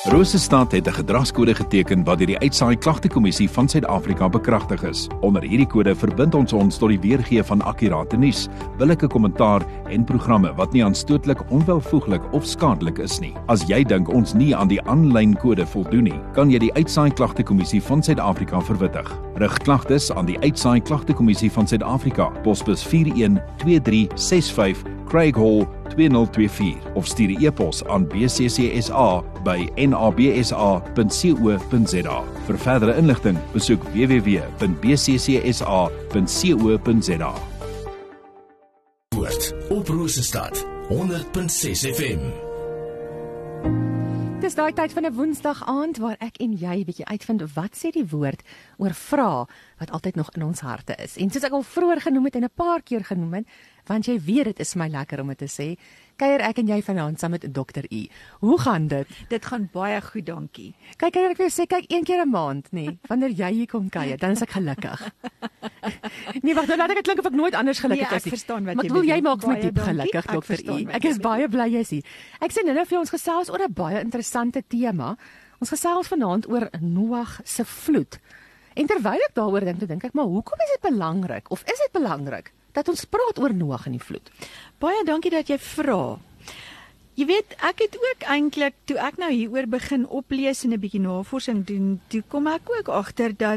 Rosestad het 'n gedragskode geteken wat deur die Uitsaai Klagtekommissie van Suid-Afrika bekragtig is. Onder hierdie kode verbind ons tot die weergee van akkurate nuus, billike kommentaar en programme wat nie aanstootlik, onwelvoeglik of skadelik is nie. As jy dink ons nie aan die aanlyn kode voldoen nie, kan jy die Uitsaai Klagtekommissie van Suid-Afrika verwittig. Rig klagtes aan die Uitsaai Klagtekommissie van Suid-Afrika, posbus 412365 Craig Hall 2024 of stuur 'n e-pos aan bccsa@nabsa.co.za. Vir verdere inligting, besoek www.bccsa.co.za. Woord op Rosestad 100.6 FM. Dis daai tyd van 'n Woensdag aand waar ek en jy bietjie uitvind wat sê die woord oor vrae wat altyd nog in ons harte is. En soos ek al vroeër genoem het en 'n paar keer genoem het, want jy weet dit is my lekker om dit te sê, kuier ek en jy vanaand saam met Dr. U. Hoe gaan dit? Dit gaan baie goed, dankie. Kyk, ek wil sê, kyk een keer 'n maand, nê, wanneer jy hier kom kuier, dan is ek gelukkig. Nee, wag, nou laat ek dit klink of ek nooit anders gelukkig nee, is nie. Ek verstaan wat maar jy bedoel. Jy bedoel. maak my Baie diep dankie. gelukkig, Ek Dr. verstaan U. wat Ek jy is baie bly jy's hier. Ek sê nou vir ons gesels oor 'n baie interessante tema. Ons gesels vanaand oor Noag se vloed. En terwyl ek daaroor dink ek, maar hoekom is dit belangrik of is dit belangrik dat ons praat oor Noag en die vloed? Baie dankie dat jy vra. Jy weet, ek het ook eintlik, toe ek nou hieroor begin oplees en 'n bietjie navorsing doen, toe kom ek ook agter dat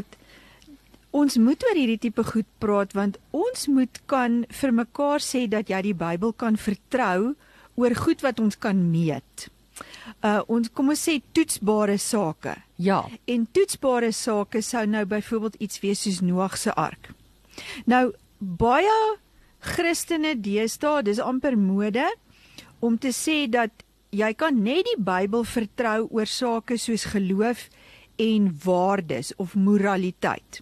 ons moet oor hierdie tipe goed praat, want ons moet kan vir mekaar sê dat jy die Bybel kan vertrou oor goed wat ons kan meet. Ons kom ons sê toetsbare sake. Ja. En toetsbare sake sou nou byvoorbeeld iets wees soos Noag se ark. Nou baie Christene deesdae, dis amper mode om te sê dat jy kan net die Bybel vertrou oor sake soos geloof en waardes of moraliteit.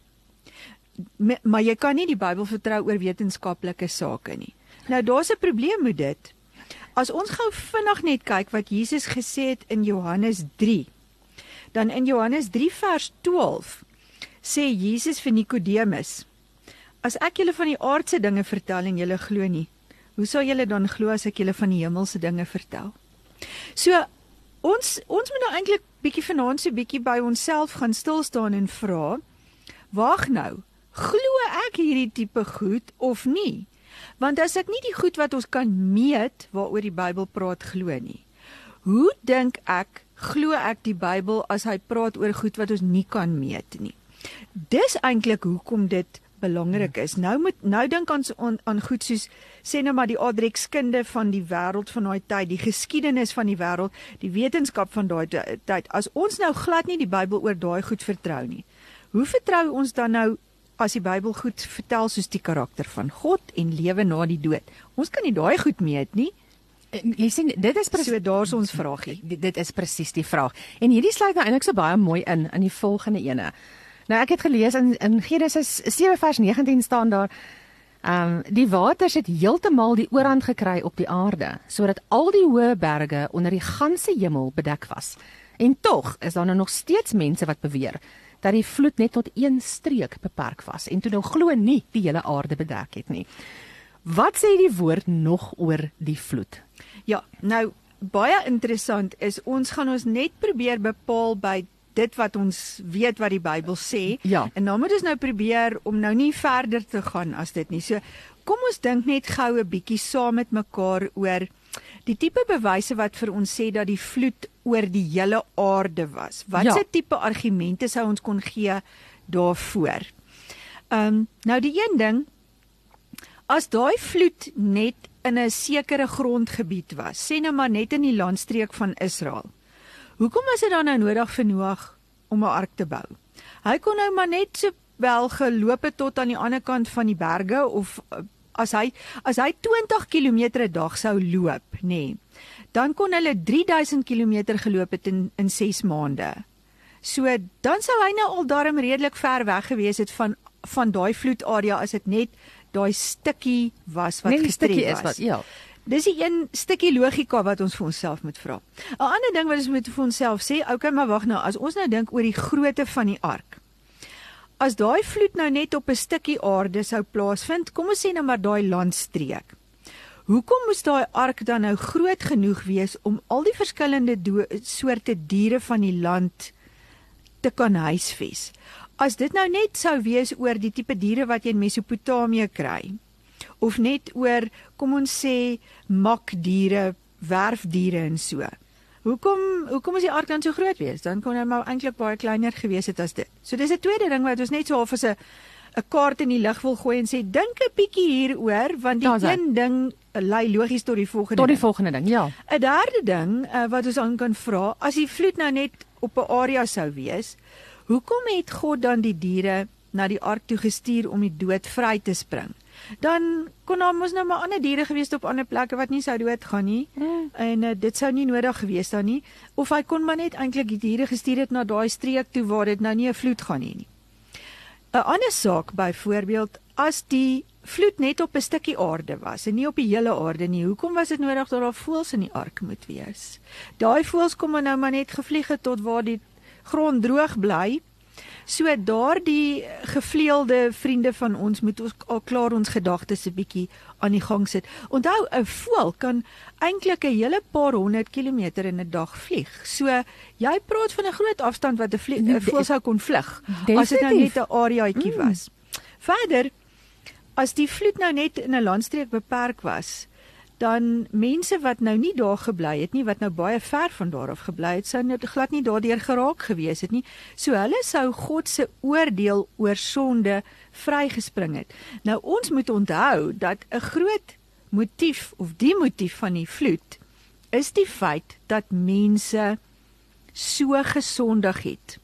Maar jy kan nie die Bybel vertrou oor wetenskaplike sake nie. Nou daar's 'n probleem met dit. As ons gou vinnig net kyk wat Jesus gesê het in Johannes 3, dan in Johannes 3 vers 12 sê Jesus vir Nikodemus: as ek julle van die aardse dinge vertel en julle glo nie, hoe sal julle dan glo as ek julle van die hemelse dinge vertel? So ons moet nou eintlik bietjie vanaand so bietjie by onsself gaan stil staan en vra, wag nou, glo ek hierdie tipe goed of nie? Want as ek nie die goed wat ons kan meet waaroor die Bybel praat glo nie, hoe dink ek glo ek die Bybel as hy praat oor goed wat ons nie kan meet nie? Dis eintlik hoekom dit belangrik is. Nou dink ons aan goed soos sê nou maar die aardrykskunde van die wêreld van daai tyd, die geskiedenis van die wêreld, die wetenskap van daai tyd. As ons nou glad nie die Bybel oor daai goed vertrou nie, hoe vertrou ons dan nou as die Bybel goed vertel soos die karakter van God en lewe na die dood? Ons kan nie daai goed meet nie. Jy sien, dit is So daar's ons vraagie. Dit is presies die vraag. En hierdie sluit nou eintlik so baie mooi in die volgende ene. Nou ek het gelees in Genesis 7 vers 19 staan daar, die waters het heeltemal die oorhand gekry op die aarde, sodat al die hoë berge onder die ganse hemel bedek was. En tog is daar nou nog steeds mense wat beweer dat die vloed net tot een streek beperk was en toe nou glo nie die hele aarde bedek het nie. Wat sê die woord nog oor die vloed? Ja, nou baie interessant is, ons gaan ons net probeer bepaal by dit wat ons weet wat die Bybel sê, Ja. En dan moet ons nou probeer om nou nie verder te gaan as dit nie. So kom ons dink net gou 'n bietjie saam met mekaar oor die tipe bewyse wat vir ons sê dat die vloed oor die hele aarde was. Wat se tipe argumente sou ons kon gee daarvoor? Nou die een ding, as daai vloed net in 'n sekere grondgebied was, sê nou maar net in die landstreek van Israel, hoekom was dit dan nou nodig vir Noag om 'n ark te bou? Hy kon nou maar net so wel geloop het tot aan die ander kant van die berge, of as hy 20 km 'n dag sou loop, nê, dan kon hulle 3000 km geloop het in 6 maande. So dan sou hy nou al darm redelik ver weg gewees het van daai vloedarea, as dit net daai stukkie was wat gestrem was. Dis die een stukkie logika wat ons vir onsself moet vra. 'n Ander ding wat ons moet vir onsself sê, okay, maar wag nou, as ons nou dink oor die grootte van die ark. As daai vloed nou net op 'n stukkie aarde sou plaasvind, kom ons sê nou maar daai landstreek. hoekom moes daai ark dan nou groot genoeg wees om al die verskillende soorte diere van die land te kan huisves? As dit nou net sou wees oor die tipe diere wat jy in Mesopotamië kry, of net oor, kom ons sê, makdiere, werfdiere en so. Hoekom is die ark dan so groot wees? Dan kon hy maar eintlik baie kleiner gewees het as dit. So dis 'n tweede ding wat ons net so half as 'n kaart in die lug wil gooi en sê, dink 'n bietjie hieroor, want die een ding lei logies tot die volgende Tot die volgende ding, ja. 'n derde ding wat ons aan kan vra, as die vloed nou net op 'n area sou wees, hoekom het God dan die diere na die ark toe gestuur om die dood vry te spring? Dan kon daar mos nou maar ander diere gewees op ander plekke wat nie sou doodgaan nie. En dit sou nie nodig gewees dan nie. Of hy kon maar net eintlik die diere gestuur het na daai streek toe waar dit nou nie 'n vloed gaan hê nie. 'n Ander saak byvoorbeeld, as die vloed net op 'n stukkie aarde was en nie op die hele aarde nie, hoekom was dit nodig dat daar voëls in die ark moet wees? Daai voëls kom nou maar net gevlieg het tot waar die grond droog bly. So daardie gevleelde vriende van ons moet ons al klaar ons gedagtes 'n bietjie aan die gang sit. Onthou, 'n voël kan eintlik 'n hele paar 100 kilometer in 'n dag vlieg. So jy praat van 'n groot afstand wat 'n voël sou kon vlug as dit nou net 'n areaatjie was. Verder, as die vloed nou net in 'n landstreek beperk was, dan mense wat nou nie daar gebly het nie, wat nou baie ver van daar af gebly het, sou nou glad nie daardeur geraak gewees het nie. So hulle sou God se oordeel oor sonde vrygespring het. Nou ons moet onthou dat 'n groot motief, of die motief van die vloed, is die feit dat mense so gesondig het.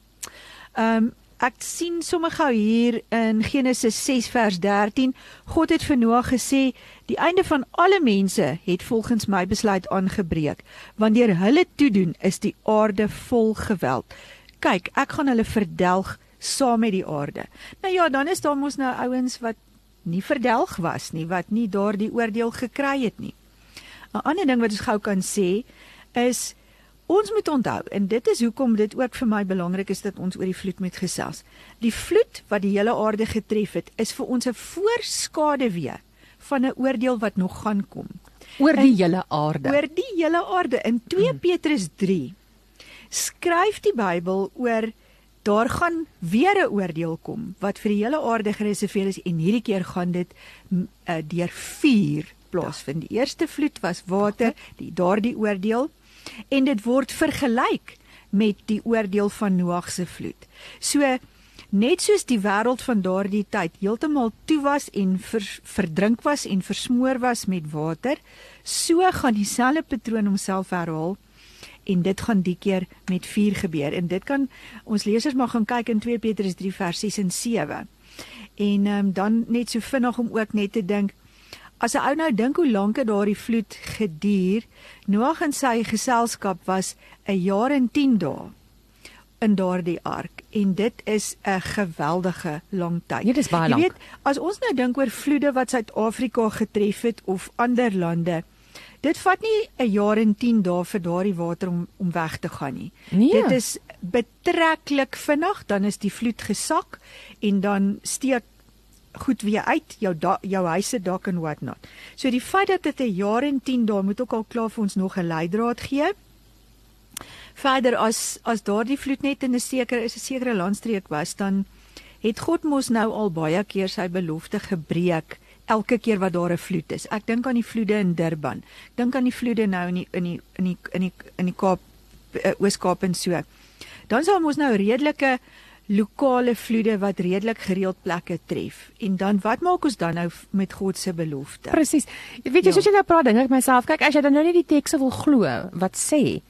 Ek sien sommer gou hier in Genesis 6 vers 13, God het vir Noag gesê, die einde van alle mense het volgens my besluit aangebreek, want deur hulle toedoen is die aarde vol geweld. Kyk, ek gaan hulle verdelg saam met die aarde. Nou ja, dan is daar mos nou ouens wat nie verdelg was nie, wat nie daardie oordeel gekry het nie. 'n Ander ding wat ons gou kan sê, is ons moet onthou, en dit is hoekom dit ook vir my belangrik is dat ons oor die vloed moet gesels. Die vloed wat die hele aarde getref het, is vir ons 'n voorskaduwee van 'n oordeel wat nog gaan kom. Oor die hele aarde. Oor die hele aarde. In 2 Petrus 3 skryf die Bybel oor, daar gaan weer 'n oordeel kom, wat vir die hele aarde gereserveer is, en hierdie keer gaan dit deur vuur plaasvind. Die eerste vloed was water, daardie oordeel, en dit word vergelyk met die oordeel van Noag se vloed. So, net soos die wêreld van daardie tyd heeltemal toe was en verdrink was en versmoor was met water, so gaan dieselfde patroon homself herhaal, en dit gaan die keer met vuur gebeur. En dit kan ons lesers maar gaan kyk in 2 Petrus 3 vers 6 en 7. En dan net so vinnig om ook net te dink, as 'n ou nou dink hoe lank het daardie vloed geduur, Noag en sy geselskap was 1 jaar en 10 dae in daardie ark, en dit is 'n geweldige lang tyd. Ja, dis baie lank. Jy weet, as ons nou dink oor vloede wat Suid-Afrika getref het, of ander lande, dit vat nie 1 jaar en 10 dae vir daardie water om weg te gaan nie. Nee. Dit is betreklik vinnig, dan is die vloed gesak, en dan steek goed weer uit, jou huise, dak en what not. So die feit dat dit 1 jaar en 10 dae moet ook al klaar vir ons nog 'n leidraad gee. Verder, as daardie vloed net in 'n sekere landstreek was, dan het God mos nou al baie keer sy belofte gebreek, elke keer wat daar 'n vloed is. Ek dink aan die vloede in Durban. Ek dink aan die vloede nou in die Kaap, Oos-Kaap en so. Dan sal ons nou redelike lokale vloede wat redelik gereeld plekke tref. En dan, wat maak ons dan nou met God se belofte? Presies. Weet jy, soos jy nou praat, dink ek myself, kyk, as jy dan nou nie die tekste wil glo wat sê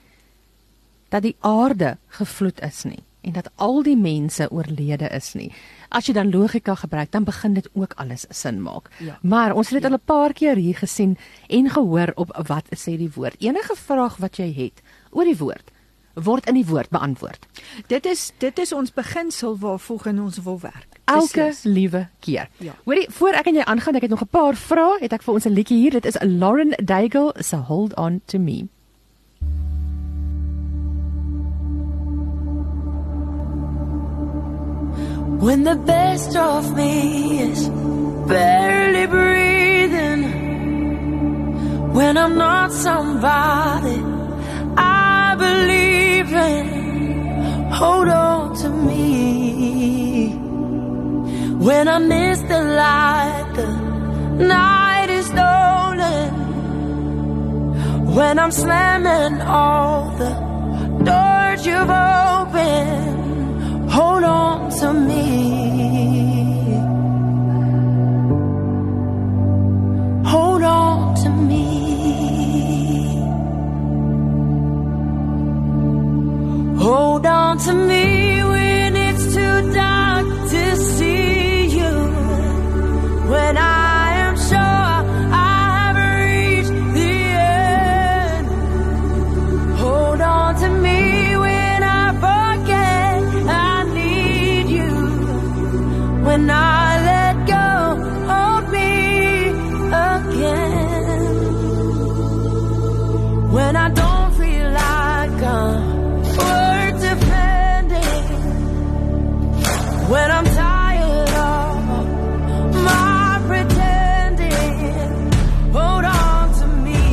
dat die aarde gevloed is nie, en dat al die mense oorlede is nie, as jy dan logika gebruik, dan begin dit ook alles sin maak. Ja. Maar ons het dit al 'n paar keer hier gesien en gehoor op wat sê die woord. Enige vraag wat jy het oor die woord, word in die woord beantwoord. Dit is ons beginsel waarvolgens ons wil werk. Elke Beslis. liewe keer. Ja. Hoorie, voor ek en jy aangaan, ek het nog 'n paar vrae, het ek vir ons 'n liedjie hier. Dit is Lauren Daigle se Hold On To Me. When the best of me is barely breathing, when I'm not somebody I believe in. Hold on to me when I miss the light, the night is stolen. When I'm slamming all the doors you've opened, hold on to me. Hold on to me. Hold on to me when it's too dark to see you. When I am sure I've reached the end. Hold on to me when I forget I need you. When I let go, hold me again. When I don't feel like I'm worth defending. When I'm tired of my pretending, hold on to me.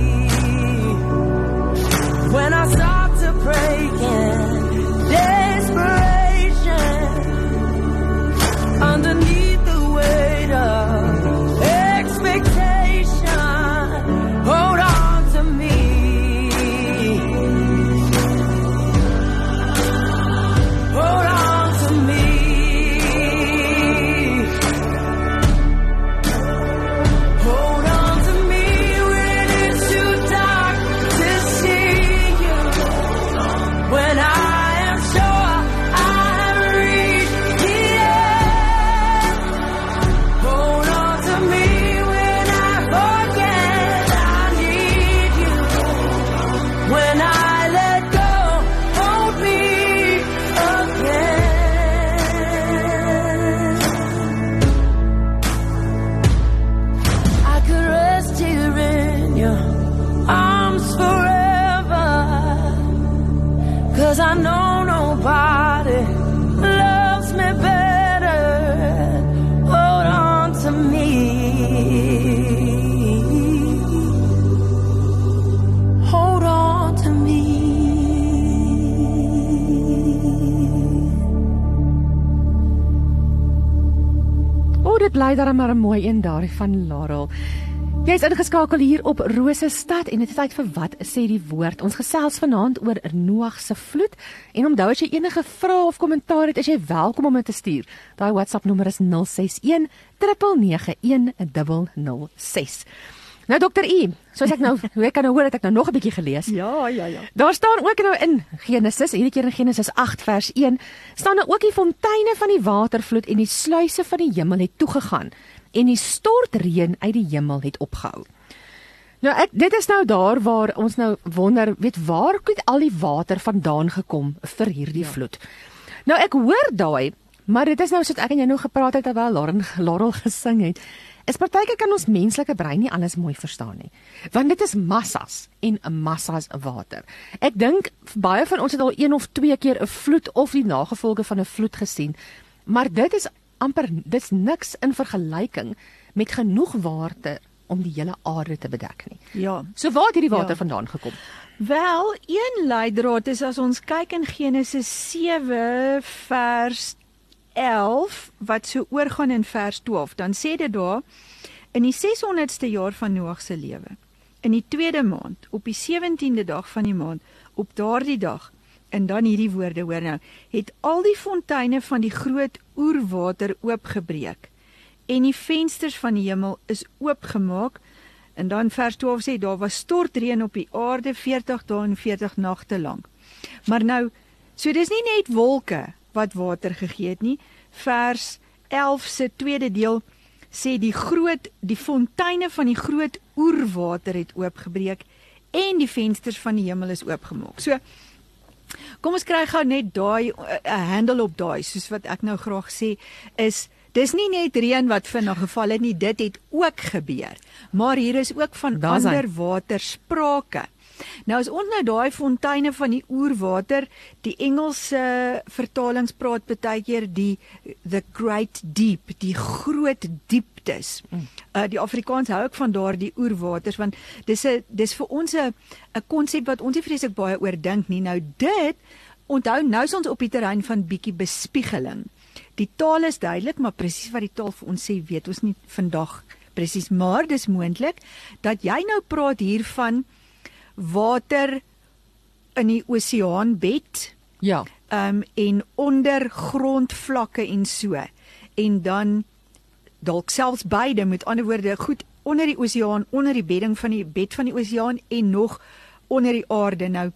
When I start to break in desperation, underneath the weight of expectation, hold on to me. Hold on to me. Hold on to me when it's too dark to see you. When I am sure I've reached the end. Hold on to me when I forget I need you. When I let go, hold me again. I could rest here in your arms forever, 'cause I know nobody loves me better. Hold on to me. Hold on to me. O, dit bly daar maar 'n mooi een daar van Laurel. Jy is ingeskakel hier op Rosestad en dit is tyd vir wat sê die woord. Ons gesels vanaand oor Noag se vloed en onthou as jy enige vrae of kommentaar het, is jy welkom om dit te stuur. Daai WhatsApp nommer is 061 991 006. Nou Dr. I, soos ek nou, hoe ek kan nou hoor dat ek nou nog 'n bietjie gelees. Ja. Daar staan ook nou in Genesis, hierdie keer in Genesis 8 vers 1, staan nou ook die fonteine van die watervloed en die sluise van die hemel het toegegaan en die stortreën uit die hemel het opgehou. Nou dit is nou daar waar ons nou wonder, waar het al die water vandaan gekom vir hierdie vloed? Nou ek hoor daai, maar dit is nou soos ek en jy nou gepraat het terwyl Laurel gesing het. Is partykeer kan ons menslike brein nie alles mooi verstaan nie. Want dit is massas en massas water. Ek dink baie van ons het al 1 of 2 keer 'n vloed of die nagevolge van 'n vloed gesien, maar dit is niks in vergelyking met genoeg water om die hele aarde te bedek nie. Ja. So waar het hierdie water vandaan gekom? Wel, een leidraad is as ons kyk in Genesis 7 vers 11 wat so oorgaan in vers 12, dan sê dit daar, in die 600ste jaar van Noag se lewe, in die 2de maand, op die 17de dag van die maand, op daardie dag, en dan hierdie woorde hoor nou, het al die fonteine van die groot oerwater oopgebreek, en die vensters van die hemel is oopgemaak, en dan vers 12 sê, daar was stortreën op die aarde 40 dae en 40 nagte lang. Maar nou, so dis nie net wolke wat water gegee het nie. Vers 11 se tweede deel sê die fonteine van die groot oerwater het oopgebreek en die vensters van die hemel is oopgemaak. So kom ons kry gou net daai 'n handle op daai, soos wat ek nou graag sê, is dis nie net reën wat vinnig geval het nie, dit het ook gebeur. Maar hier is ook van ander water sprake. Nou as ons nou daai fonteine van die oerwater, die Engelse vertalings praat baie keer the great deep, die groot dieptes. Die Afrikaans hou ook van daardie oerwaters, want dis vir ons 'n konsep wat ons nie vreeslik baie oor dink nie. Nou dit, onthou, nou is ons op die terrein van bietjie bespiegeling. Die taal is duidelik, maar presies wat die taal vir ons sê, weet ons nie vandag presies, maar dis moontlik dat jy nou praat hier van water in die oseaanbed, Ja. en ondergrondvlakke en so, en dan dalk selfs beide, met ander woorde, goed onder die oseaan, onder die bedding van die bed van die oseaan en nog onder die aarde. Nou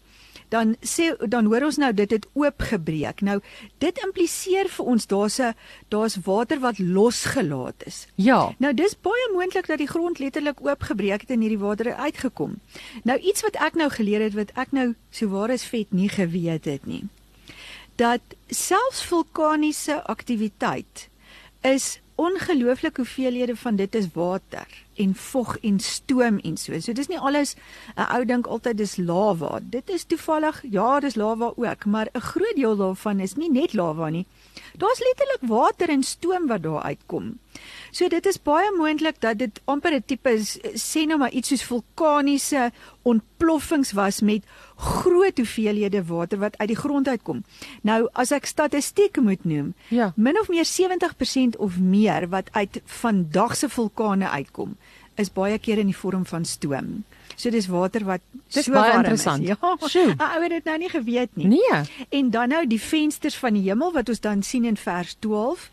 dan hoor ons nou dit het oopgebreek. Nou dit impliseer vir ons daar's water wat losgelaat is. Ja. Nou dis baie moontlik dat die grond letterlik oopgebreek het en hierdie water uitgekom. Nou iets wat ek nou geleer het, wat ek nou sowaar as vet nie geweet het nie, dat selfs vulkaniese aktiwiteit is ongelooflik hoeveelhede van dit is water en vog en stoom en so. So dis nie alles, 'n ou dink altyd dis lava. Dit is toevallig, ja, dis lava ook, maar 'n groot deel daarvan is nie net lava nie. Daar's letterlik water en stoom wat daar uitkom. So dit is baie moontlik dat dit amper 'n tipe is, sê nou maar iets soos vulkaniese ontploffings was met groot hoeveelhede water wat uit die grond uitkom. Nou as ek statistiek moet noem, Ja. min of meer 70% of meer wat uit vandag se vulkane uitkom, is baie keer in die vorm van stoom. So dis water wat Dis so baie warm interessant. is. Ja, Sjoe. 'n ou het dit nou nie geweet nie. Nee. En dan nou die vensters van die hemel wat ons dan sien in vers 12.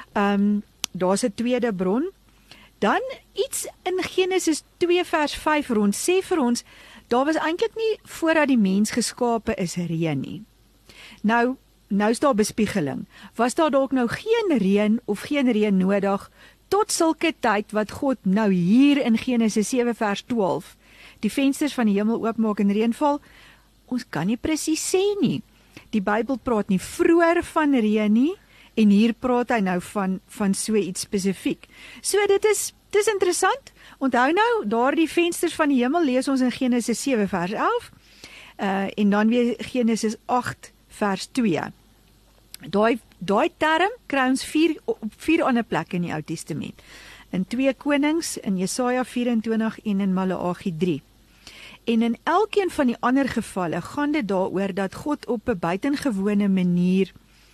Daar's 'n tweede bron. Dan iets in Genesis 2 vers 5 rond sê vir ons, daar was eintlik nie voordat die mens geskape is reën nie. Nou is daar bespiegeling. Was daar dalk nou geen reën of geen reën nodig tot sulke tyd wat God nou hier in Genesis 7 vers 12 die vensters van die hemel oopmaak en reën val? Ons kan nie presies sê nie. Die Bybel praat nie vroeër van reën nie en hier praat hy nou van so iets spesifiek. So dis interessant. Onthou nou, daardie vensters van die hemel lees ons in Genesis 7 vers 11 en dan weer Genesis 8 vers 2. Daai term kry ons op 4 ander plekke in die Ou Testament. In 2 Konings, in Jesaja 24 en in Maleagi 3. En in elkeen van die ander gevalle gaan dit daaroor dat God op 'n buitengewone manier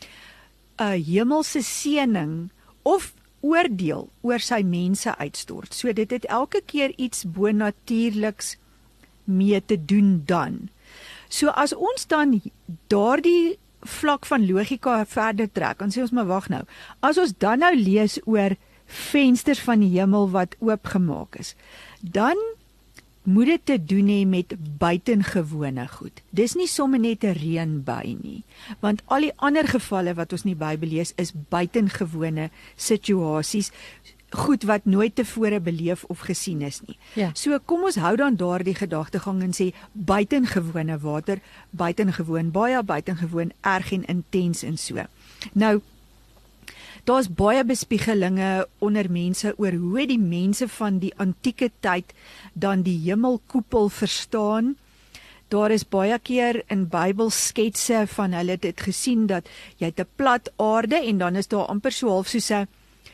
'n hemelse seëning of oordeel oor sy mense uitstort. So dit het elke keer iets bonatuurliks mee te doen dan. So as ons dan daardie vlak van logika verder trek, dan sê ons maar wag nou. As ons dan nou lees oor vensters van die hemel wat oopgemaak is, dan moet dit te doen hê met buitengewone goed. Dis nie sommer net 'n reënbui nie, want al die ander gevalle wat ons in die Bybel lees is buitengewone situasies, goed wat nooit tevore beleef of gesien is nie. Ja. So kom ons hou dan daardie gedagtegang en sê buitengewone water, buitengewoon, baie buitengewoon, erg en intens en so. Nou daar's baie bespiegelinge onder mense oor hoe die mense van die antieke tyd dan die hemelkoepel verstaan. Daar is baie keer in Bybelsketse van hulle dit gesien dat jy het 'n plat aarde en dan is daar amper so half soos 'n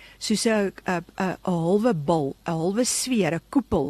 halwe bal, 'n halwe sfeer, 'n koepel.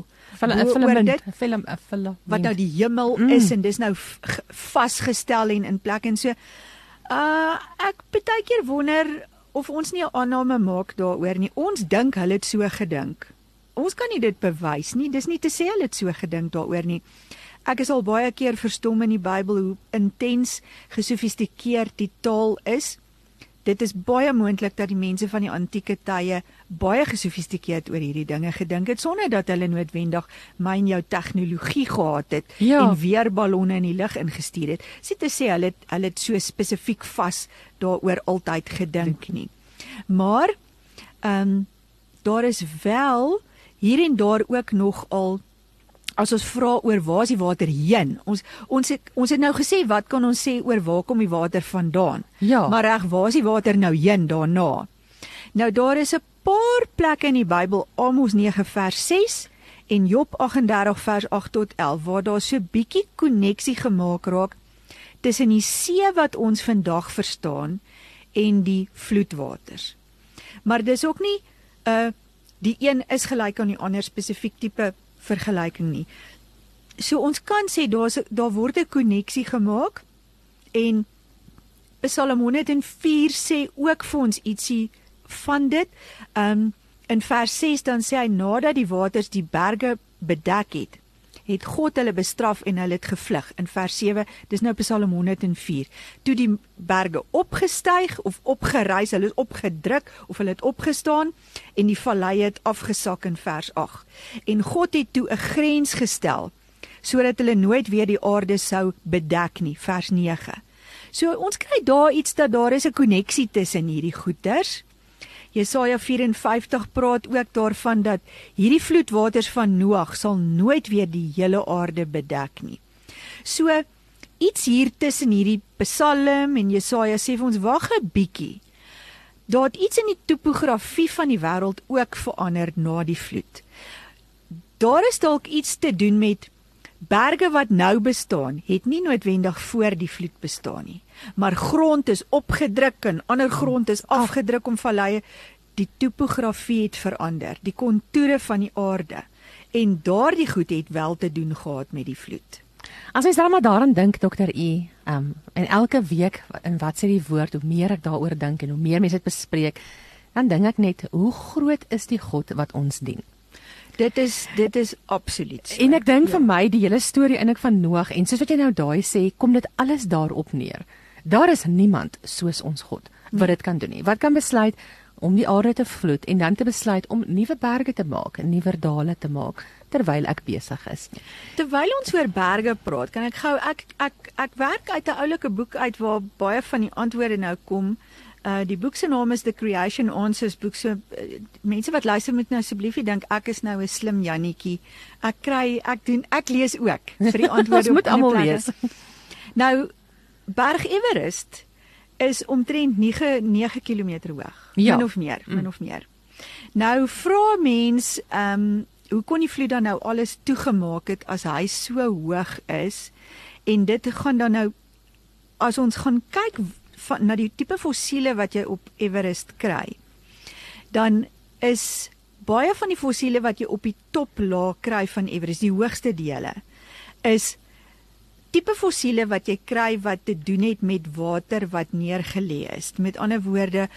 Wat nou die hemel is en dis nou vasgestel en in plek en so. Ek baie keer wonder of ons nie 'n aanname maak daaroor nie. Ons dink hulle het so gedink. Ons kan nie dit bewys nie. Dis nie te sê hulle het so gedink daaroor nie. Ek is al baie keer verstom in die Bybel hoe intens gesofistikeerd die taal is. Dit is baie moontlik dat die mense van die antieke tye baie gesofistikeerd oor hierdie dinge gedink het, sonder dat hulle noodwendig my en jou tegnologie gehad het en weerballonne in die lug ingestuur het. Sit te sê hulle het so spesifiek vas daaroor altyd gedink nie. Maar daar is wel hier en daar ook nog al, as ons vra oor waar is die water heen, ons het nou gesê wat kan ons sê oor waar kom die water vandaan, maar reg, waar is die water nou heen daarna? Nou daar is 'n paar plekke in die Bybel, Amos 9 vers 6 en Job 38 vers 8 tot 11 waar daar so bietjie koneksie gemaak raak tussen die see wat ons vandag verstaan en die vloedwaters. Maar dis ook nie die een is gelyk aan die ander spesifiek tipe vergelyking nie. So ons kan sê daar word 'n koneksie gemaak en Psalm 104 sê ook vir ons ietsie van dit. In vers 6 dan sê hy nadat die waters die berge bedek het God hulle bestraf en hulle het gevlug. In vers 7, dis nou Psalm 104. Toe die berge opgestyg of opgereis, hulle is opgedruk of hulle het opgestaan en die valleie het afgesak in vers 8. En God het toe 'n grens gestel sodat hulle nooit weer die aarde sou bedek nie, vers 9. So ons kry daar iets dat daar is 'n koneksie tussen hierdie goeters. Jesaja 54 praat ook daarvan dat hierdie vloedwaters van Noag sal nooit weer die hele aarde bedek nie. So iets hier tussen hierdie Psalm en Jesaja sê vir ons wag 'n bietjie. Daar het iets in die topografie van die wêreld ook verander na die vloed. Daar is dalk iets te doen met berge wat nou bestaan, het nie noodwendig voor die vloed bestaan nie. Maar grond is opgedruk en ander grond is afgedruk om valleie. Die topografie het verander, die kontoure van die aarde. En daardie goed het wel te doen gehad met die vloed. As jy dan maar daaraan dink, Dr. E, en elke week in wat sê die woord, hoe meer ek daaroor dink en hoe meer mense dit bespreek, dan dink ek net, hoe groot is die God wat ons dien? Dit is absoluut so. En ek dink vir my die hele storie eintlik van Noag en soos wat jy nou daai sê, kom dit alles daarop neer. Daar is niemand soos ons God wat dit kan doen nie. Wat kan besluit om die aarde te vloed en dan te besluit om nuwe berge te maak en nuwe dale te maak terwyl ek besig is. Terwyl ons oor berge praat, kan ek gou ek werk uit 'n oulike boek uit waar baie van die antwoorde nou kom. Die boek se naam is The Creation Answers boek. So mense wat luister moet nou asseblief nie dink ek is nou 'n slim Jannetjie. Ek lees ook vir die antwoorde. Ons moet almal lees. Nou Berg Everest is omtrent 9 kilometer hoog. Ja. Min of meer. Nou vra mens, hoe kon die vloed dan nou alles toegemaak het as hy so hoog is? En dit gaan dan nou, as ons gaan kyk na die tipe fossiele wat jy op Everest kry, dan is baie van die fossiele wat jy op die toplaag kry van Everest, die hoogste dele, is tipe fossiele wat jy kry wat te doen het met water wat neergelê is. Met ander woorde,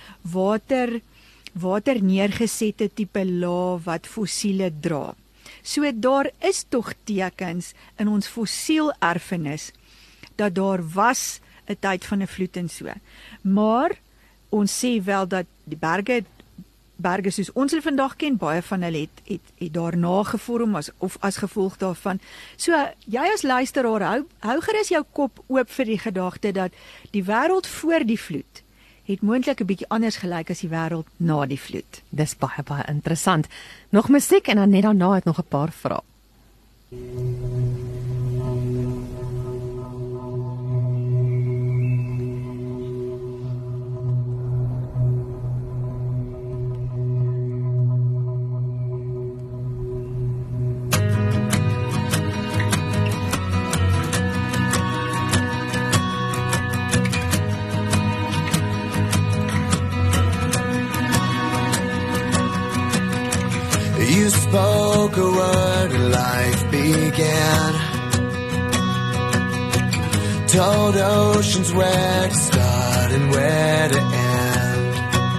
water neergesette tipe laag wat fossiele dra. So daar is tog tekens in ons fossiel erfenis dat daar was 'n tyd van 'n vloed en so. Maar ons sê wel dat die berge soos ons hulle vandag ken, baie van hulle het daarna gevorm as gevolg daarvan. So jy as luisteraar, hou gerus jou kop oop vir die gedagte dat die wêreld voor die vloed het moontlik 'n bietjie anders gelyk as die wêreld na die vloed. Dis baie interessant. Nog musiek en dan net daarna het nog 'n paar vrae. You spoke a word and life began. Told oceans where to start and where to end.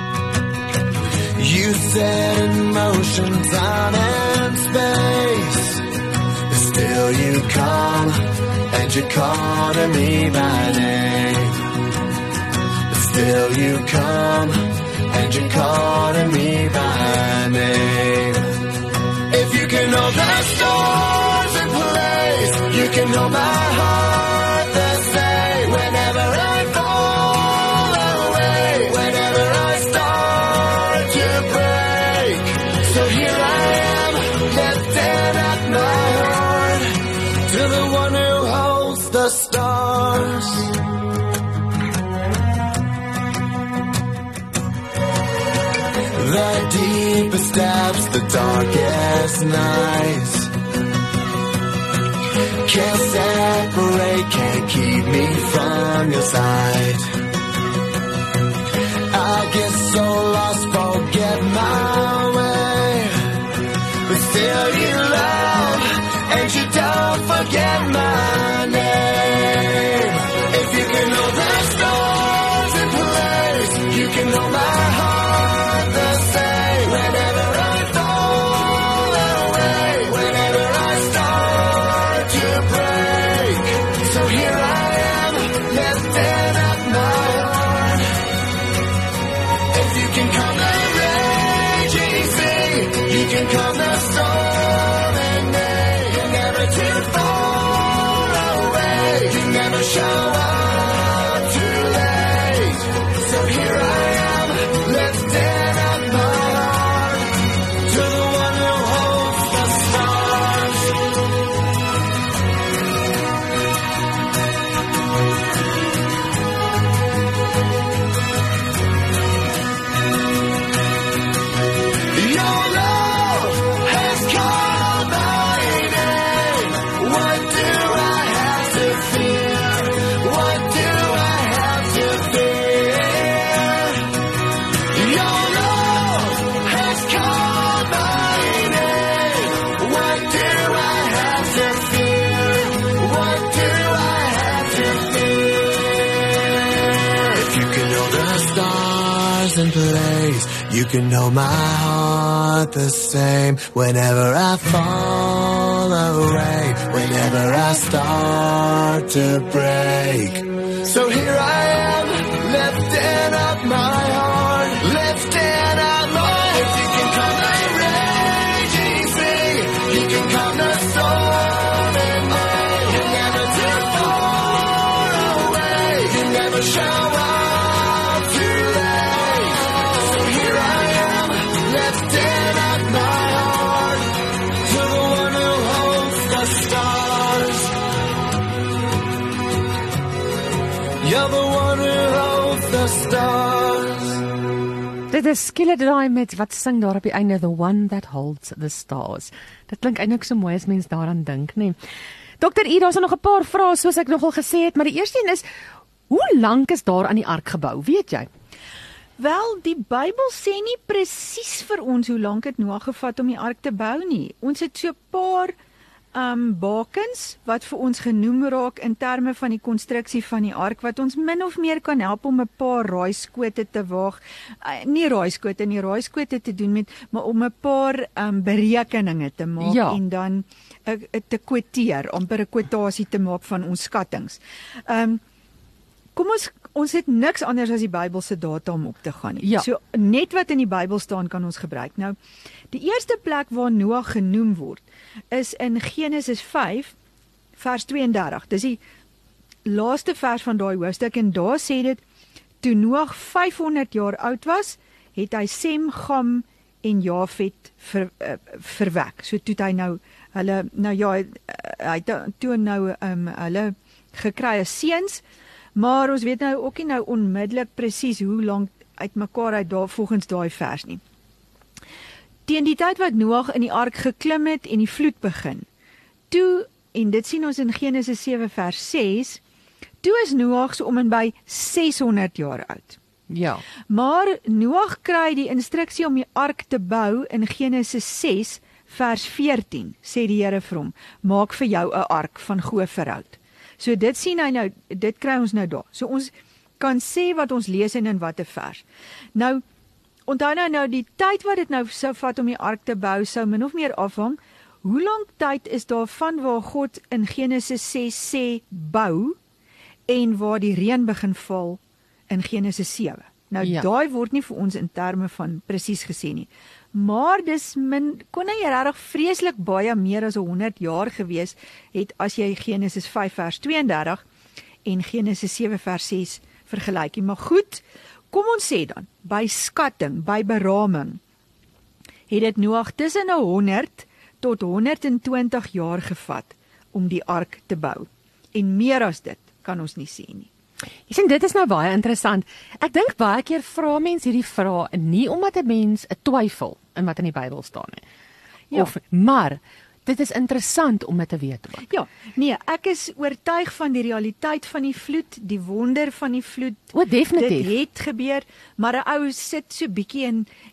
You set in motion time and space. But still you come and you call to me by name. But still you come and you call to me by name. If you can know the stars in place, you can know my heart the same. Whenever I fall away, whenever I start to break. So here I am, lifting up my heart to the one who holds the stars. The deepest depths, the darkest nights. can't separate, can't keep me from your side. I get so lost, forget my way, but still you love, and you don't forget my name. If you can know the stars in place, you can know my heart the same. Whenever I fall away, whenever I start to break, so here I am, lifting up my heart. If you can calm the raging sea, you can calm the storm and day. You're never too far away, you never show up too late. So here I am, lifting up my heart to the one who holds the stars. Your love has called my name. What do I have to fear? What do I have to fear? Your love has called my name. What do I have to fear? What do I have to fear? If you can know the stars in place, you can know my heart the same. Whenever I fall away, whenever I start to break, so here I am, lifting up my heart, lifting up my heart. If you can calm the raging sea, you can calm the storm in me. You're never too far away, you never show up too late. So here I am, lifting up my heart to the one who holds the stars. You're the one who holds the stars. Dit is Skilledry met wat sing daar op die einde, the one that holds the stars. Dit klink eintlik so mooi as mens daaraan dink, nee. Dr. E, daar's nog 'n paar vrae soos ek nogal gesê het, maar die eerste een is, hoe lank is daar aan die ark gebou, weet jy? Wel, die Bybel sê nie presies vir ons hoe lank dit Noag gevat om die ark te bou nie. Ons het so 'n paar bakens wat vir ons genoem raak in terme van die konstruksie van die ark, wat ons min of meer kan help om 'n paar raaiskote te waag. Nie raaiskote te doen met, maar om 'n paar berekeninge te maak, Ja. en dan te kwoteer, amper 'n kwotasie te maak van ons skattings. Kom ons het niks anders as die Bybel se data om op te gaan nie. Ja. So net wat in die Bybel staan kan ons gebruik. Nou, die eerste plek waar Noag genoem word is in Genesis 5 vers 32. Dis die laaste vers van daai hoofstuk, en daar sê dit, toe Noag 500 jaar oud was, het hy Sem, Gam en Jafet verwek. So toe het hy nou hulle hy toe nou hulle gekry as seuns. Maar ons weet nou ook nie nou onmiddellik presies hoe lank uitmekaar uit daar volgens daai vers nie. Teen die tyd wat Noag in die ark geklim het en die vloed begin, toe, en dit sien ons in Genesis 7 vers 6, toe is Noag so om en by 600 jaar oud. Ja. Maar Noag kry die instruksie om die ark te bou in Genesis 6 vers 14, sê die Here vir hom, maak vir jou 'n ark van Goferhout. So dit sien hy nou, dit kry ons nou daar. So ons kan sê wat ons lees in watter vers. Nou, onthou nou die tyd wat dit nou sou vat om die ark te bou, sou min of meer afhang, hoe lank tyd is daar van waar God in Genesis 6 sê bou, en waar die reën begin val in Genesis 7. Nou Ja. daai word nie vir ons in terme van presies gesê nie. Maar dis kon hy regtig vreeslik baie meer as 100 jaar gewees het as jy Genesis 5 vers 32 en Genesis 7 vers 6 vergelyk. Maar goed, kom ons sê dan, by skatting, by beraming, het dit Noag tussen 100 tot 120 jaar gevat om die ark te bou. En meer as dit kan ons nie sê nie. Jy sien, dit is nou baie interessant. Ek dink baie keer vra mense hierdie vrae nie omdat 'n mens 'n twyfel in wat in die Bybel staan nie. Ja. Maar dit is interessant om dit te weet ook. Ja, nee, ek is oortuig van die realiteit van die vloed, die wonder van die vloed. O, definitief. Dit het gebeur, maar 'n ou sit so bietjie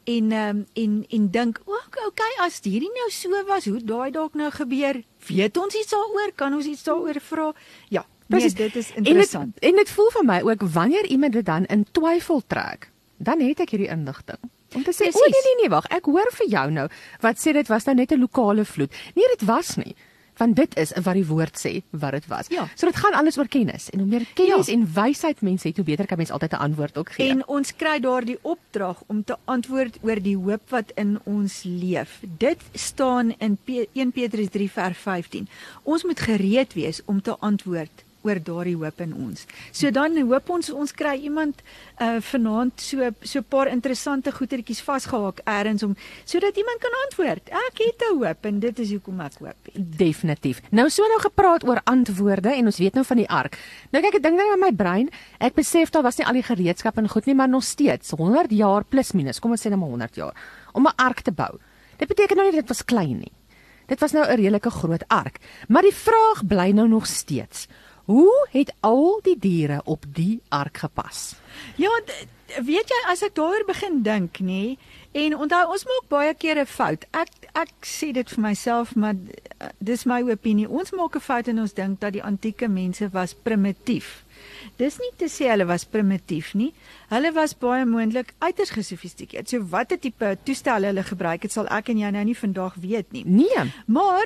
en dink, okay, as hierdie nou so was, hoe daai dalk nou gebeur? Weet ons iets daaroor? Kan ons iets daaroor vra? Ja, Presies. Nee, dit is interessant. En dit voel vir my ook wanneer iemand dit dan in twyfel trek, dan het ek hierdie inligting. Om te sê, nee, wag, ek hoor vir jou nou, wat sê dit was nou net 'n lokale vloed. Nee, dit was nie. Want dit is wat die woord sê, wat dit was. Ja. So dit gaan alles oor kennis. En hoe meer kennis en wysheid mense het, hoe beter kan mens altyd 'n antwoord ook gee. En ons kry daardie opdrag om te antwoord oor die hoop wat in ons leef. Dit staan in 1 Petrus 3 vers 15. Ons moet gereed wees om te antwoord oor daardie hoop in ons. So dan hoop ons kry iemand vanaand so 'n paar interessante goetertjies vasgehaak ergens om sodat iemand kan antwoord. Ek het 'n hoop en dit is hoekom ek hoop. Definitief. Nou gepraat oor antwoorde en ons weet nou van die ark. Nou kyk, ek dink net aan my brein. Ek besef daar was nie al die gereedskap en goed nie, maar nog steeds 100 jaar plus minus, kom ons sê nou maar 100 jaar om 'n ark te bou. Dit beteken nou nie dit was klein nie. Dit was nou 'n redelike groot ark. Maar die vraag bly nou nog steeds: hoe het al die diere op die ark gepas? Ja, weet jy, as ek daaroor begin dink, nê, en onthou, ons maak baie keer 'n fout. Ek sê dit vir myself, maar dis my opinie. Ons maak 'n fout en ons dink dat die antieke mense was primitief. Dis nie te sê hulle was primitief nie. Hulle was baie moontlik uiters gesofistikeerd. So watter tipe toestelle hulle gebruik het, sal ek en jy nou nie vandag weet nie. Nee. Maar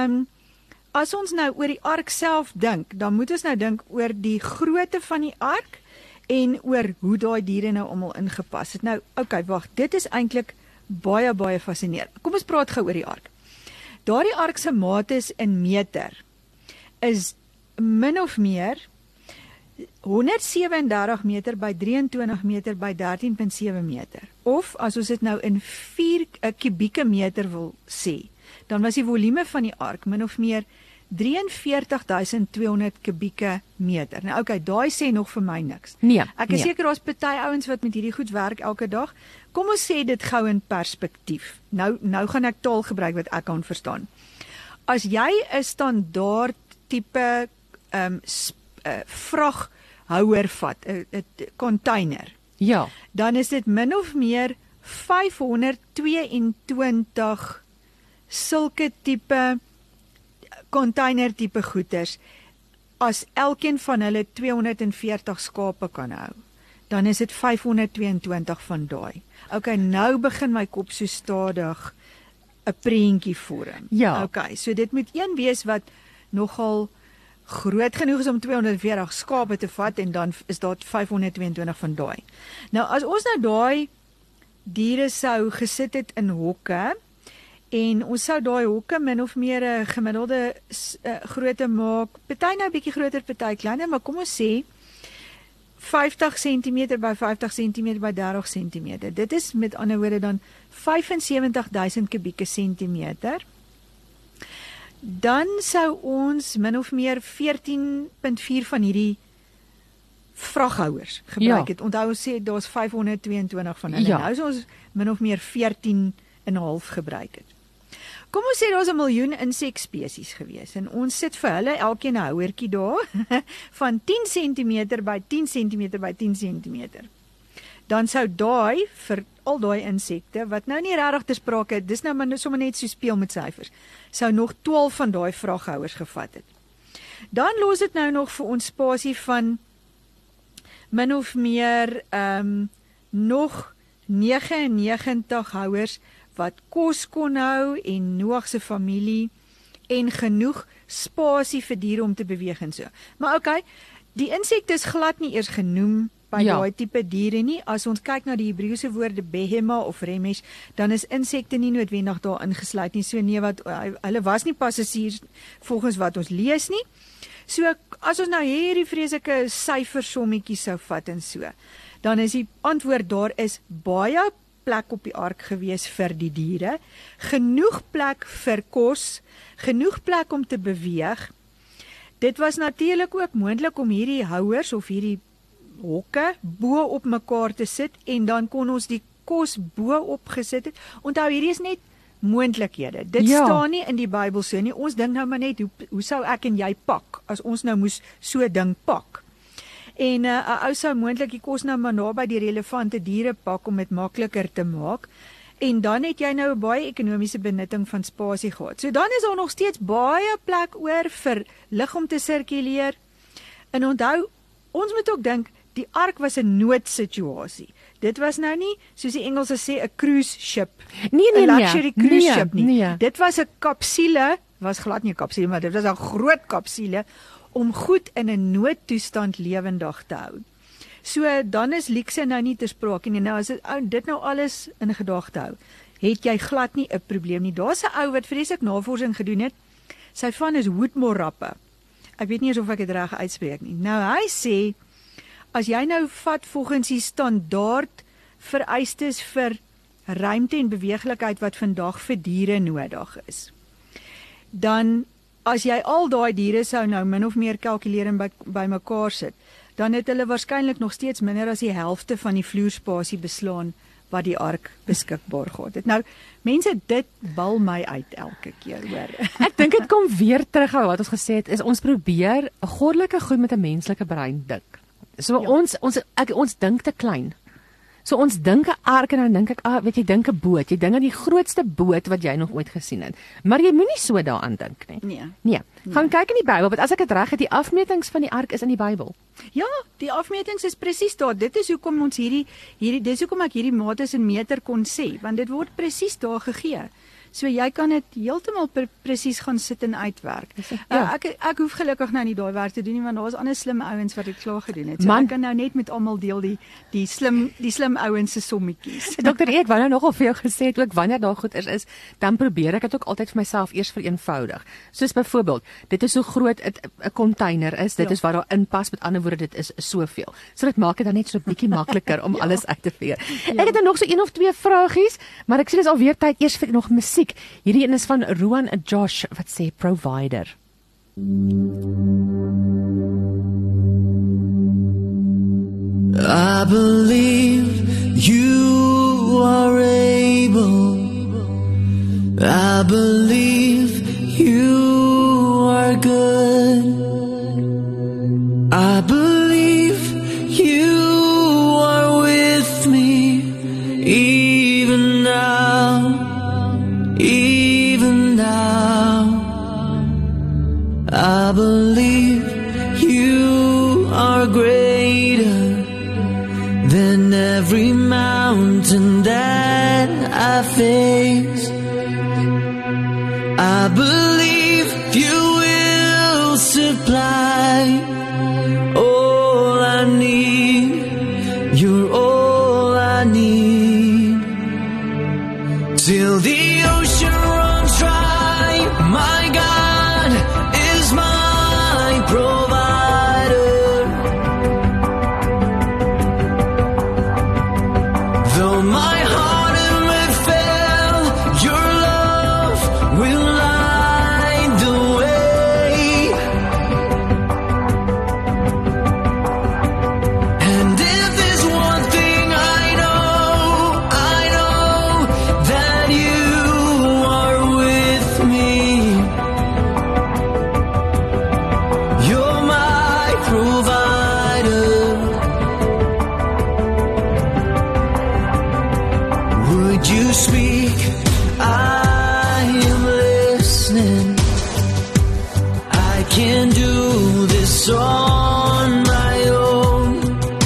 as ons nou oor die ark self dink, dan moet ons nou dink oor die grootte van die ark en oor hoe daai diere nou almal ingepas het. Nou, okay, wag, dit is eintlik baie fascinerend. Kom ons praat gou oor die ark. Daardie ark se mate in meter is min of meer 137 meter by 23 meter by 13.7 meter. Of as ons dit nou in 4 kubieke meter wil sê, dan was die volume van die ark min of meer 43.200 kubieke meter. Nou okay, daai sê nog vir my niks. Nee. Ek is seker daar's party ouens wat met hierdie goed werk elke dag. Kom ons sê dit gou in perspektief. Nou gaan ek taal gebruik wat ek kan verstaan. As jy 'n standaard tipe vraghouer vat, 'n container. Ja. Dan is dit min of meer 522 sulke tipe container tipe goeders. As elkeen van hulle 240 skape kan hou, dan is dit 522 van daai. Okay, nou begin my kop so stadig 'n prentjie vorm. Ja. Okay, so dit moet een wees wat nogal groot genoeg is om 240 skape te vat en dan is daar 522 van daai. Nou as ons nou daai diere sou gesit het in hokke en ons sou daai hokke min of meer 'n gemiddelde grootte maak, party nou 'n bietjie groter, party kleiner, maar kom ons sê 50 cm by 50 cm by 30 cm. Dit is met ander woorde dan 75.000 kubieke sentimeter. Dan sou ons min of meer 14.4 van hierdie vraghouers gebruik het. Onthou ons sê daar's 522 van hulle. Nou is ons min of meer 14.5 gebruik het. Kom ons sê daar's 1 miljoen insekspesies gewees en ons sit vir hulle elkeen 'n houertjie daar van 10 cm by 10 cm by 10 cm. Dan sou daai vir al daai insekte wat nou nie regtig te sprake het, dis nou maar sommer net so speel met syfers, sou nog 12 van daai vraghouers gevat het. Dan los dit nou nog vir ons spasie van min of meer nog 99 houers wat kos kon hou en Noag se familie en genoeg spasie vir diere om te beweeg en so. Maar okay, die insekte is glad nie eers genoem by daai tipe diere nie. As ons kyk na die Hebreëse woorde behema of remesh, dan is insekte nie noodwendig daar ingesluit nie. So nee, wat hulle was nie passasiers volgens wat ons lees nie. So as ons nou hierdie vreeslike syfersommetjies sou vat en so, dan is die antwoord daar is baie plek op die ark gewees vir die diere, genoeg plek vir kos, genoeg plek om te beweeg. Dit was natuurlik ook moontlik om hierdie houers of hierdie hokke bo op mekaar te sit en dan kon ons die kos bo op gesit het. Onthou, hierdie is net moontlikhede. Dit Ja. staan nie in die Bybel so nie. Ons dink nou maar net, hoe sou ek en jy pak, as ons nou moes so 'n ding pak? En 'n ou sou moontlik die kos nou maar naby die relevante diere pak om dit makliker te maak. En dan het jy nou 'n baie ekonomiese benutting van spasie gehad. So dan is daar nog steeds baie plek oor vir lug om te sirkuleer. En onthou, ons moet ook dink, die ark was 'n noodsituasie. Dit was nou nie, soos die Engelse sê, 'n cruise ship. Nee, 'n luxury cruise ship nie. Nee. Dit was 'n kapsule, was glad nie 'n kapsule, maar dit was 'n groot kapsule om goed in 'n noodtoestand lewendig te hou. So dan is luukse nou nie ter sprake nie. Nou as dit nou alles in gedagte hou, het jy glad nie 'n probleem nie. Daar's 'n ou wat vreeslik navorsing gedoen het. Sy van is Woodmore-Rappe. Ek weet nie eens of ek dit reg uitspreek nie. Nou hy sê, as jy nou vat volgens die standaard vereistes vir ruimte en beweeglikheid wat vandag vir diere nodig is, dan as jy al daai diere sou nou min of meer kalkuleer en by mekaar sit, dan het hulle waarskynlik nog steeds minder as die helfte van die vloerspasie beslaan wat die ark beskikbaar gehad het. Nou, mense, dit bal my uit elke keer, hoor. Ek dink dit kom weer terug aan wat ons gesê het, is ons probeer 'n goddelike goed met 'n menslike brein dink. So Ja. ons dink te klein. So ons dink 'n ark en dan dink ek, weet jy, dink 'n boot. Jy dink aan die grootste boot wat jy nog ooit gesien het. Maar jy moenie so daaraan dink nie. Nee. Gaan kyk in die Bybel, want as ek dit reg het, die afmetings van die ark is in die Bybel. Ja, die afmetings is presies daar. Dit is hoekom ons dis hoekom ek hierdie mates en meter kon sê, want dit word presies daar gegee. So jy kan dit heeltemal presies gaan sit en uitwerk. Ja. Ek hoef gelukkig nou nie daai werk te doen nie, want daar's ander slim ouens wat dit klaar gedoen het. So Man. ek kan nou net met almal deel die slim ouens se sommetjies. Dokter ek wou nou nogal vir jou gesê het ook wanneer daar goed is, dan probeer ek dit ook altyd vir myself eers vereenvoudig. Soos byvoorbeeld, dit is hoe groot 'n container is, dit Ja. is wat daar inpas, met ander woorde dit is soveel. So dit maak dit dan net so 'n bietjie makliker om alles uit te figure. Ek het nog so 1 of 2 vragies, maar ek sien dis alweer tyd eers vir nog musiek. Hierdie een is van Rowan Josh wat sê Provider. I believe you are able. I believe you are good. I believe you are with me even now, even now. I believe you are greater than every mountain that I face. I believe you will supply all I need. You're all I need. Till the ocean runs dry, my God is my provider. Though my heart may fail, your love will light the way. And if there's one thing I know that you are with me. You're my provider. Would you speak? I am listening. I can do this on my own.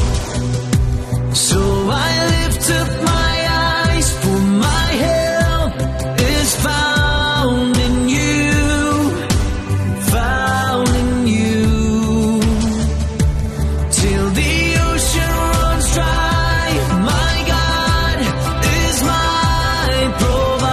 So I lift up my eyes, for my help is found in you, found in you. Till the ocean runs dry, my God is my provider.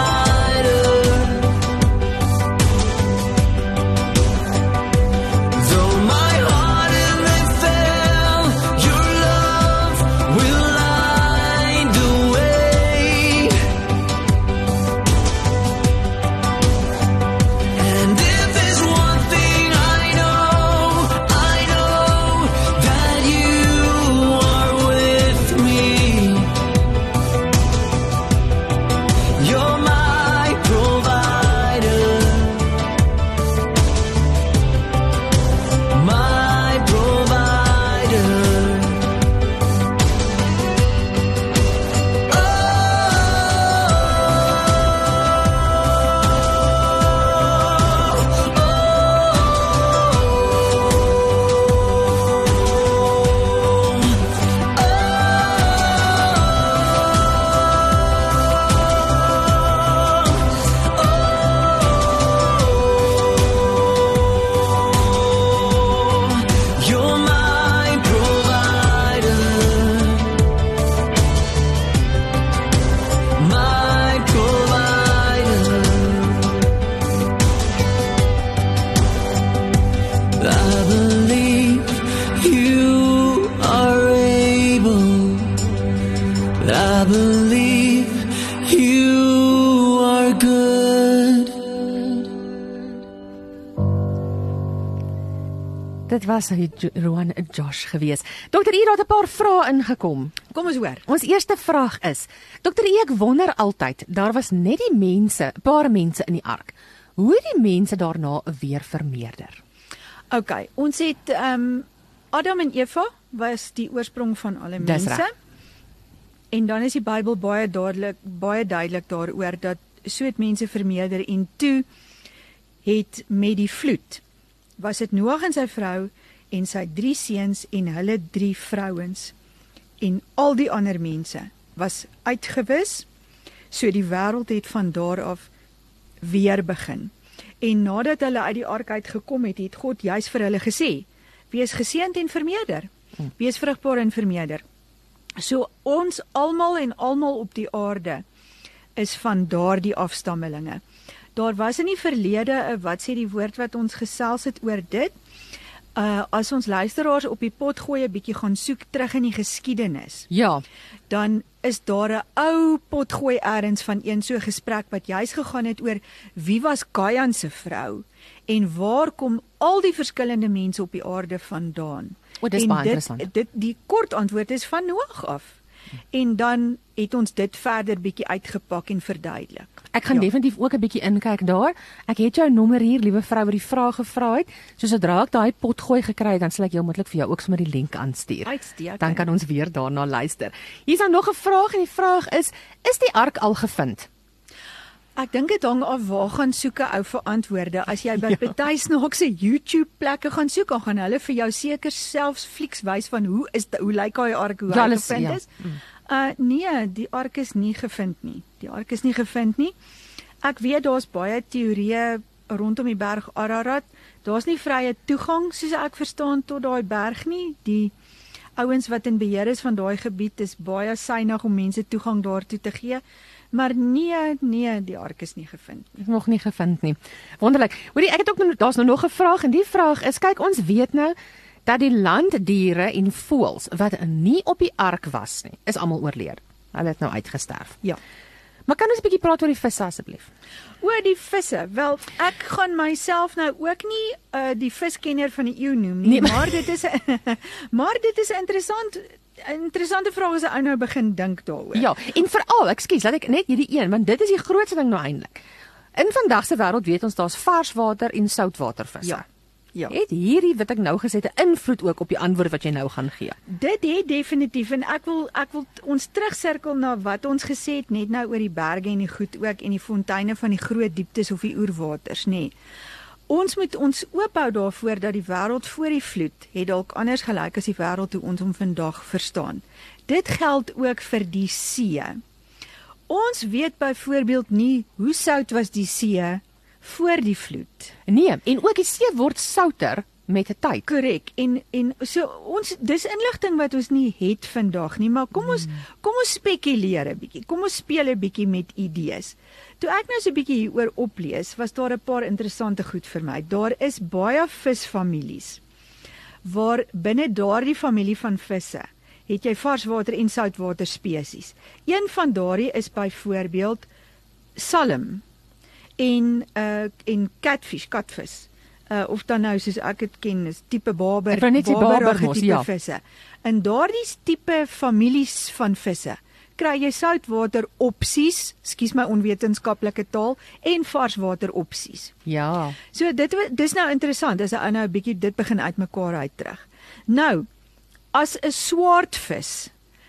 dit was Roan Josh gewees. Dr. E het 'n paar vrae ingekom. Kom ons hoor. Ons eerste vraag is: Dr. E, ek wonder altyd, daar was net die mense, 'n paar mense in die ark. Hoe het die mense daarna weer vermeerder? OK, ons het Adam en Eva was die oorsprong van alle Dis mense. reg. En dan is die Bybel baie duidelik daaroor dat so het mense vermeerder en toe het met die vloed was dit Noag en sy vrou en sy 3 seuns en hulle 3 vrouens en al die ander mense was uitgewis. So die wêreld het van daar af weer begin. En nadat hulle uit die ark uitgekom het, het God juis vir hulle gesê: wees geseënd en vermeerder. Wees vrugbaar en vermeerder. So ons almal op die aarde is van daardie afstammelinge. Daar was in die verlede, wat sê die woord wat ons gesels het oor dit, as ons luisteraars op die pot gooi 'n bietjie gaan soek terug in die geskiedenis, Ja, dan is daar 'n ou potgooi ergens van een so gesprek wat juis gegaan het oor wie was Kain se vrou en waar kom al die verskillende mense op die aarde vandaan. O, dis En baie interessant. Die kort antwoord is van Noag af. En dan het ons dit verder bietjie uitgepak en verduidelik. ek gaan definitief ook 'n bietjie inkyk daar. Ek het jou nommer hier, liewe vrou, wat die vraag gevra het. So sodra ek daai pot gooi gekry het, dan sal ek heel moontlik vir jou ook sommer die link aanstuur. Uitstekend. Dan kan ons weer daarna luister. Hier's dan nog 'n vraag en die vraag is die ark al gevind? Ek dink dit hang af waar gaan soek 'n ou vir antwoorde. As jy by party snaakse YouTube plekke gaan soek, dan gaan hulle vir jou seker selfs flieks wys van hoe lyk daai ark, hoe hy alles, gevind ja. is. Nee, die ark is nie gevind nie. Die ark is nie gevind nie. Ek weet daar's baie teorieë rondom die berg Ararat. Daar's nie vrye toegang soos ek verstaan tot daai berg nie. Die ouens wat in beheer is van daai gebied is baie suiwig om mense toegang daartoe te gee. Maar nee, die ark is nie gevind nie. Nog nie gevind nie. Wonderlik. Hoorie, ek het ook daar's nog 'n vraag en die vraag is, kyk, ons weet nou dat die landdiere en voëls wat nie op die ark was nie, is almal oorlede. Hulle het nou uitgesterf. Ja. Maar kan ons 'n bietjie praat oor die visse asseblief? Oor die visse. Wel, ek gaan myself nou ook nie die viskenner van die eeu noem nie, Nee, maar dit is 'n interessante vraag as 'n ou nou begin dink daaroor. Ja, en veral, ekskuus, laat ek net hierdie een, want dit is die grootste ding nou eintlik. In vandag se wêreld weet ons daar's varswater en soutwatervisse. Ja. Het hierdie wat ek nou gesê het 'n invloed ook op die antwoord wat jy nou gaan gee? Dit het definitief en ek wil ons terugsirkel na wat ons gesê het net nou oor die berge en die goed ook en die fonteine van die groot dieptes of die oerwaters, nê. Ons moet ons oophou daarvoor dat die wêreld voor die vloed het dalk anders gelyk as die wêreld hoe ons hom vandag verstaan. Dit geld ook vir die see. Ons weet byvoorbeeld nie hoe sout was die see voor die vloed. Nee, en ook die see word souter met 'n tyd. Korrek. En so ons dis inligting wat ons nie het vandag nie, maar kom ons spekuleer 'n bietjie. Kom ons speel 'n bietjie met idees. Toe ek nou so 'n bietjie hieroor oplees, was daar 'n paar interessante goed vir my. Daar is baie visfamilies waar binne daardie familie van visse het jy varswater en soutwater spesies. Een van daardie is byvoorbeeld salm en katvis. Of dan nou soos ek dit ken, is tipe baberige tipe visse. In daardie tipe families van visse kry jy soutwater opsies, skus my onwetenskaplike taal, en varswater opsies. Ja. So dis nou interessant as 'n ou nou 'n bietjie dit begin uitmekaar uit terug. Nou, as 'n swaardvis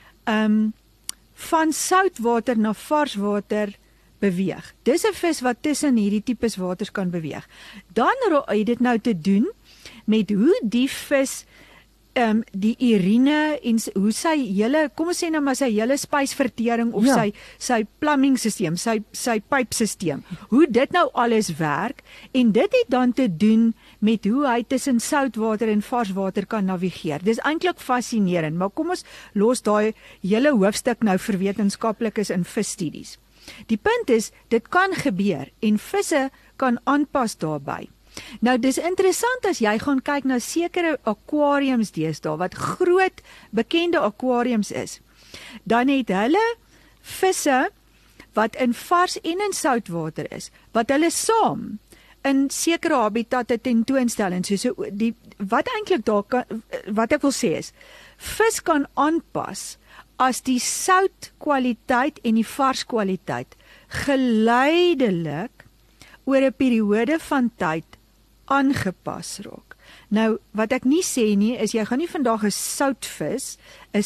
van soutwater na varswater beweeg. Dis 'n vis wat tussen hierdie tipes waters kan beweeg. Dan het dit nou te doen met hoe die vis die urine en hoe sy hele, kom ons sê nou maar sy hele spysvertering of sy plumbing stelsel, sy pypstelsel, hoe dit nou alles werk en dit het dan te doen met hoe hy tussen soutwater en varswater kan navigeer. Dis eintlik fascinerend, maar kom ons los daai hele hoofstuk nou vir wetenskaplikes in visstudies. Die punt is, dit kan gebeur en visse kan aanpas daarbey. Nou dis interessant as jy gaan kyk na sekere aquariums deesdae wat groot bekende aquariums is. Dan het hulle visse wat in vars en in soutwater is, wat hulle saam in sekere habitatte tentoonstel en so wat eintlik daar kan, wat ek wil sê is, vis kan aanpas as die soutkwaliteit en die varskwaliteit geleidelik oor 'n periode van tyd aangepas raak. Nou, wat ek nie sê nie, is jy gaan nie vandag 'n soutvis,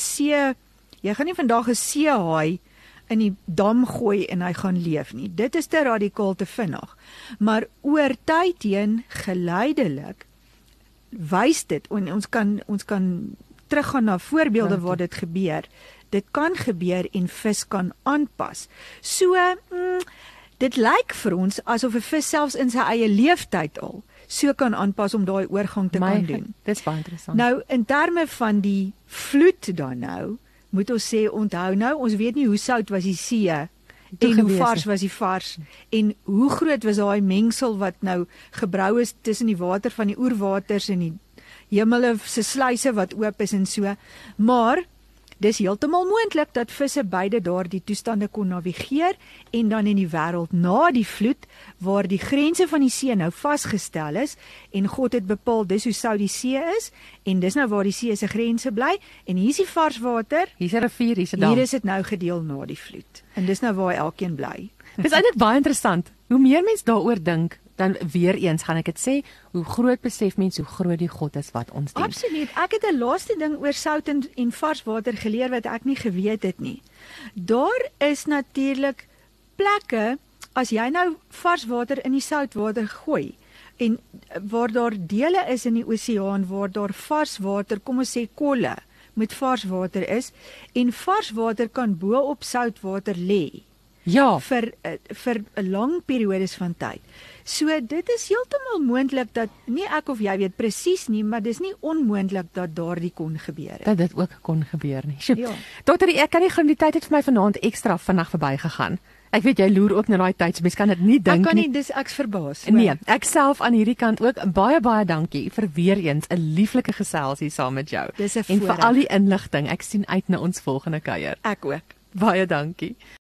jy gaan nie vandag 'n seehaai in die dam gooi en hy gaan leef nie. Dit is te radikaal te vinnig. Maar oor tyd heen geleidelik wys dit, en ons kan teruggaan na voorbeelde waar dit gebeur. Dit kan gebeur en vis kan aanpas. So, dit lyk vir ons asof 'n vis selfs in sy eie leeftyd al so kan aanpas om daai oorgang te kan doen. Dis baie interessant. Nou, in terme van die vloed dan nou, moet ons sê, onthou nou, ons weet nie hoe sout was die see en hoe vars was die vars en hoe groot was daai mengsel wat nou gebrou is tussen die water van die oerwaters en die hemele se sluise wat oop is en so. Maar dis heeltemal moontlik dat visse beide daardie toestande kon navigeer en dan in die wêreld na die vloed waar die grense van die see nou vasgestel is en God het bepaal dis hoe sout die see is en dis nou waar die see se grense bly en hier is die varswater, hier's 'n rivier, hier's 'n dam. Hier is dit nou gedeel na die vloed en dis nou waar elkeen bly. Dis eintlik baie interessant. Hoe meer mens daaroor dink, dan weer eens gaan ek dit sê, hoe groot besef mens hoe groot die God is wat ons dien. Absoluut. Ek het 'n laaste ding oor sout en varswater geleer wat ek nie geweet het nie. Daar is natuurlik plekke as jy nou varswater in die soutwater gooi en waar daar dele is in die oseaan waar daar varswater, kom ons sê kolle met varswater is en varswater kan bo op soutwater lê. Ja, vir 'n lang periodes van tyd. So dit is heeltemal moontlik dat nie ek of jy weet presies nie, maar dis nie onmoontlik dat daardie kon gebeur het. dat dit ook kon gebeur nie. Sjoe. Ja. Dokter, ek kan nie glo die tyd het vir my vanaand ekstra vinnig verbygegaan. Ek weet jy loer ook na daai tyd, so mens kan dit nie Ek dink kan nie. nie, dis ek's verbaas. hoor. Nee, ek self aan hierdie kant ook baie dankie vir weer eens 'n lieflike geselsie saam met jou. Dis 'n En vir voorreg. al die inligting. Ek sien uit na ons volgende kuier. Ek ook. Baie dankie.